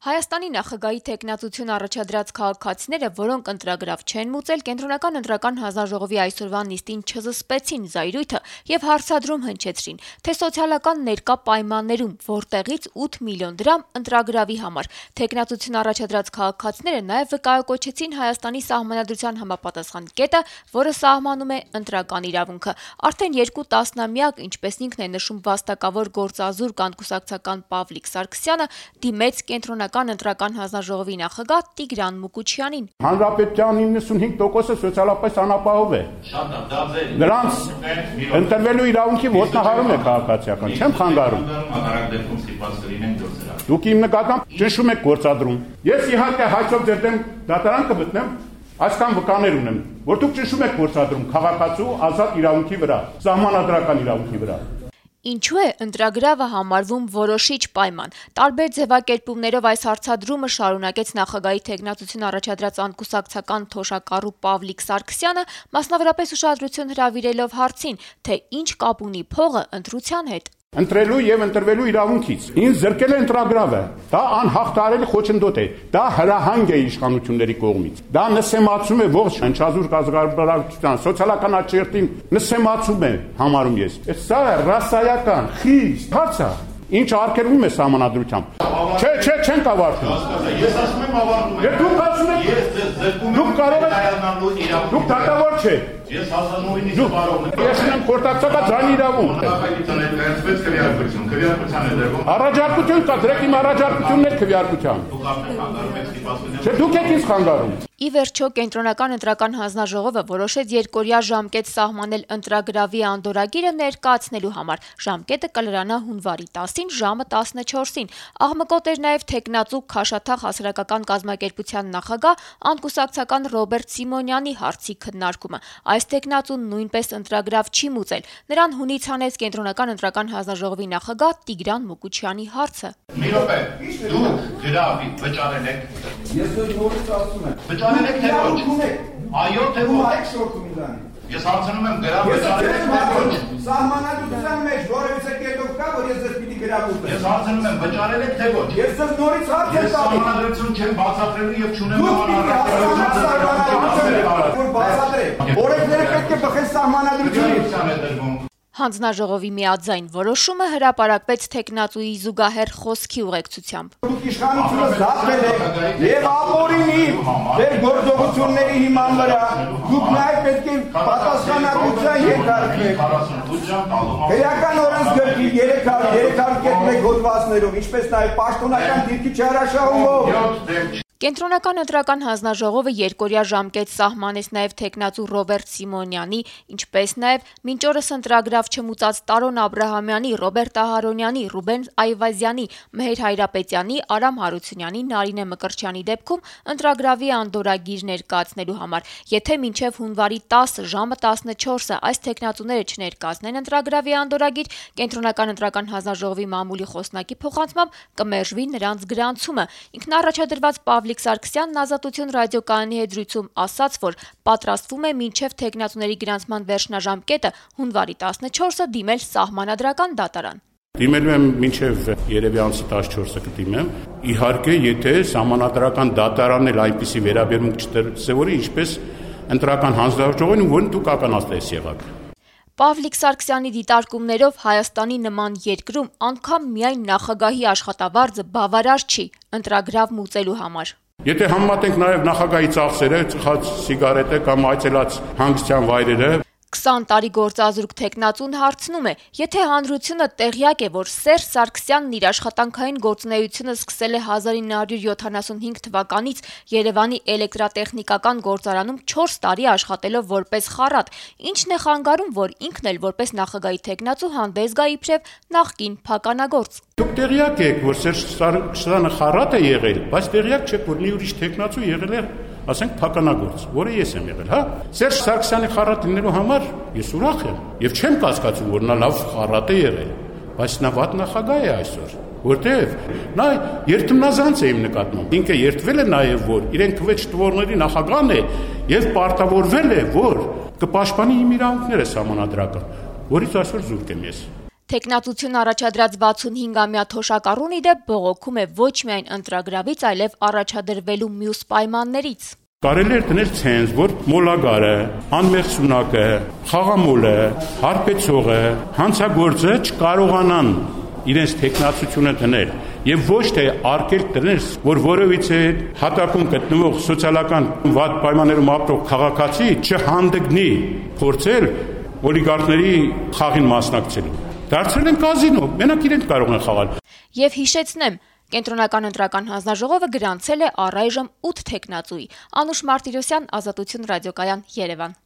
Հայաստանի նախագահի թեկնածություն առաջադրած քաղաքացիները, որոնք ընտրագրավ չեն մուծել, կենտրոնական ընտրական հանձնաժողովի այսօրվա նիստին չզսպեցին զայրույթը եւ հարցադրում հնչեցրին, թե սոցիալական ներկա պայմաններում որտեղից 8 միլիոն դրամ ընտրագրավի համար։ Թեկնածություն առաջադրած քաղաքացիները նաեւ վկայակոչեցին Հայաստանի սահմանադրության համապատասխան կետը, որը սահմանում է ընտրական իրավունքը։ Արդեն 2 տասնամյակ, ինչպես ինքն է նշում վաստակավոր գործազուրկ անկուսակցական Պավլիկ Սարգսյանը, դիմեց կենտրոնական ընտրական հանձնաժողովի նախագահ Տիգրան Մուկուչյանին։ Հանրապետության 95%-ը սոցիալապես անապահով է։ Նրանց ընտրվելու իրավունքի ոտնահարում է քաղաքացիական, չեմ խանգարում։ Դուք իմ նկատմամբ ճնշում եք գործադրում։ Ես իհարկե հայցով ձեր դեմ դատարան կմտնեմ, այսքան վկաներ ունեմ, որ դուք ճնշում եք գործադրում քաղաքացու ազատ իրավունքի վրա, սահմանադրական իրավունքի վրա։ Ինչու է ընտրագրավը համարվում որոշիչ պայման։ Տարբեր ձևակերպումներով այս հարցադրումը շարունակեց նախագահի թեկնածություն առաջադրած անկուսակցական թոշակառու Պավլիկ Սարգսյանը, մասնավորապես ուշադրություն հրավիրելով հարցին, թե ինչ կապ ունի փողը ընտրության հետ։ Ընտրելու եւ ընտրվելու իրավունքից։ Ինձ զրկել է ընտրագրավը։ Դա անհաղթարելի խոչընդոտ է։ Դա հրահանգ է իշխանությունների կողմից։ Դա նսեմացում է ողջ հնչազուրկ ազգագրական սոցիալական աճերտին նսեմացում է համարում ես։ Սա ռասայական խիստ հարց է։ Ինչ արգելվում է սահմանադրությամբ։ Չէ, չեն կավարտում։ Ես ասում եմ ավարտում եմ։ Դուք ասում եք, դուք կարող եք, դուք դատավոր չեք։ Ես 1990-ից բարով եմ։ Ես ունեմ կորտակցական ձայն իրավունք։ Նախագահության հետ կայացվեց քվեարկության է դերվում։ Առաջարկություն կա, դրեք իմ առաջարկությունն է քվեարկության։ Դուք արդեն խանգարում եք ստիպասկության։ Չէ, դուք եք ինձ խանգարում։ Ի վերջո կենտրոնական ընտրական հանձնաժողովը որոշեց 2-օրյա ժամկետ սահմանել ընտրագրավի անդորրագիրը ներկայացնելու համար։ Ժամկետը կլրանա հունվարի 10-ին ժամը 14-ին։ Աղմկոտ էր նաև թեկնածու Քաշաթաղ հասարակական կազմակերպության նախագահ անկուսակցական Ռոբերտ Սիմոնյանի հարցի քննարկումը։ Այս թեկնածուն նույնպես ընտրագրավ չի մուծել։ Նրան հունից հանեց կենտրոնական ընտրական հանձնաժողովի նախագահ Տիգրան Մուկուչյանի հարցը։ Մի րոպե, դուք գրավի վճարել եք։ Ես նորից ասում եմ։ Վճարել եք թե ոչ։ Այո, թե ոչ։ Այդ շորտում իրան։ Ես հարցնում եմ գրավ վճարել եք թե ոչ։ Սահմանադրության մեջ որևէ կետով կա, որ ես ձեզ պիտի գրավում։ Ես հարցնում եմ վճարել եք թե ոչ։ Ես ձեզ նորից հարց եմ տալիս։ Ես սահմանադրություն չեմ բացատրելու եւ չունեմ որ բացատրեք։ Օրենքները պետք է բխեն սահմանադրությունից։ Հանձնաժողովի միաձայն որոշումը հրապարակվեց թեկնածուի զուգահեռ խոսքի ուղեկցությամբ։ Դուք իշխանությունը զատվել եք եւ ապօրինի ձեր գործողությունների հիման վրա դուք նաեւ պետք է պատասխանատվության ենթարկվեք։ Քրեական օրենսգրքի 301 հոդվածներով, ինչպես նաեւ պաշտոնական դիրքի չհրաշահումով Կենտրոնական ընտրական հանձնաժողովը 2-օրյա ժամկետ սահմանեց նաև թեկնածու Ռոբերտ Սիմոնյանի, ինչպես նաև մինչ օրս ընտրագրավ չմուծած Տարոն Աբրահամյանի, Ռոբերտ Ահարոնյանի, Ռուբեն Այվազյանի, Մեհեր Հայրապետյանի, Արամ Հարությունյանի, Նարինե Մկրտչյանի դեպքում ընտրագրավի անդորրագիր ներկայացնելու համար։ Եթե մինչև հունվարի 10 ժամը 14-ը այս թեկնածուները չներկայացնեն ընտրագրավի անդորրագիր, կենտրոնական ընտրական հանձնաժողովի մամուլի խոսնակի փոխանցմամբ կմերժվի նրանց գրանցումը։ Ինքնառաջադրված Պավլիկ Սարգսյանն Ազատություն ռադիոկայանի հետ զրույցում ասաց, որ պատրաստվում է մինչև թեկնածուների գրանցման վերջնաժամկետը հունվարի 14-ը դիմել սահմանադրական դատարան։ Դիմելու եմ մինչև երևի ամսի 14-ը կդիմեմ։ Իհարկե, եթե սահմանադրական դատարանն էլ այնպիսի վերաբերմունք չդրսևորի, ինչպես ընտրական հանձնաժողովին, որին դուք ականատես եղաք։ Պավլիկ Սարգսյանի դիտարկումներով Հայաստանի նման երկրում անգամ միայն նախագահի աշխատավարձը բավարար չի ընտրագրավ մուծելու համար։ Եթե համեմատենք նաև նախագահի ծախսերը, ծխած սիգարետը կամ այցելած հանգստյան վայրերը, 20 տարի գործազուրկ թեկնածուն հարցնում է, եթե հանրությունը տեղյակ է, որ Սերժ Սարգսյանն իր աշխատանքային գործունեությունը սկսել է 1975 թվականից Երևանի էլեկտրատեխնիկական գործարանում 4 տարի աշխատելով որպես խառատ, ինչն է խանգարում, որ ինքն էլ որպես նախագահի թեկնածու հանդես գա իբրև նախկին փականագործ։ Դուք տեղյակ եք, որ Սերժ Սարգսյանը խառատ է եղել, բայց տեղյակ չեք, որ մի ուրիշ թեկնածու եղել է, ասենք փականագործ, որը ես եմ եղել, հա։ Սերժ Սարգսյանի խառատ լինելու համար ես ուրախ եմ եւ չեմ կասկածում, որ նա լավ խառատ է եղել, բայց նա վատ նախագահ է այսօր, որտեւ նա երթմնազանց է իմ նկատմամբ։ Ինքը երթվել է նաեւ, որ իրեն քվեջ տվորների նախագահն է եւ պարտավորվել է, որ կպաշտպանի իմ իրավունքները սահմանադրական, որից այսօր զուրկ եմ ես։ Թեկնածություն առաջադրած 65-ամյա թոշակառուն ի դեպ բողոքում է ոչ միայն ընտրագրավից, այլև առաջադրվելու մյուս պայմաններից։ Կարելի էր դնել ցենզ, որ մոլագարը, անմեղ սունակը, խաղամոլը, հարբեցողը, հանցագործը չկարողանան իրենց տեխնացությունը դնել եւ ոչ թե արկել դնել, որ որևիցե հատակում գտնվող սոցիալական վատ պայմաններում ապրող քաղաքացի չհանդգնի փորձել օլիգարխների խաղին մասնակցելու։ Դարձել են կազինո, մենակ իրենք կարող են խաղալ։ Եվ հիշեցնեմ, Կենտրոնական ընտրական հանձնաժողովը գրանցել է առայժմ 8 թեկնածուի։ Անուշ Մարտիրոսյան, Ազատություն ռադիոկայան, Երևան։